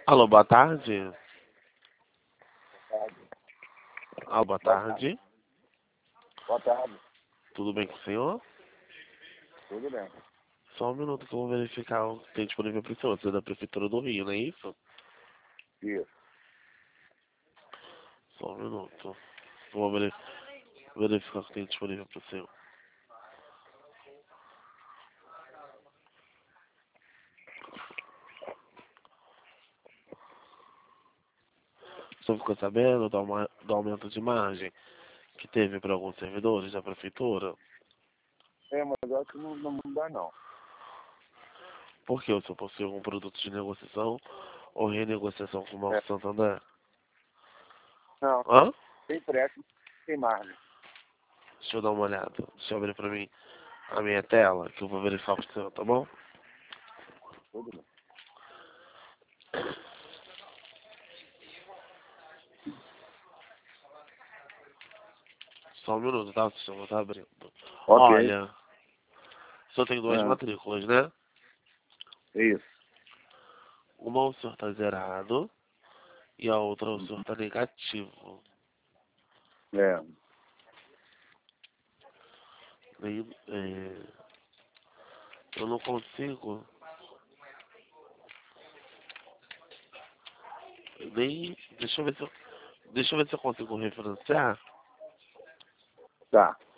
Alô, boa tarde. Tarde. Alô, boa tarde. Boa tarde. Tudo bem com o senhor? Tudo bem. Só um minuto que eu vou verificar o que tem disponível para o senhor. Você é da Prefeitura do Rio, não é isso? Isso. Só um minuto. Eu vou verificar o que tem disponível para o senhor. O senhor ficou sabendo do aumento de margem que teve para alguns servidores da Prefeitura? Mas eu acho que não dá, não. Por que o senhor possui algum produto de negociação ou renegociação com o Banco É. Santander? Não, Hã? tem empréstimo, tem margem. Deixa eu dar uma olhada. Deixa eu abrir para mim a minha tela, que eu vou verificar para o senhor, tá bom? Tudo bem. Só um minuto, tá? O senhor tá abrindo. Ok. Olha, o senhor tem duas matrículas, né? Isso. Uma o senhor tá zerado e a outra o senhor tá negativo. É. Eu não consigo nem. Deixa eu ver se eu consigo referenciar. Tá.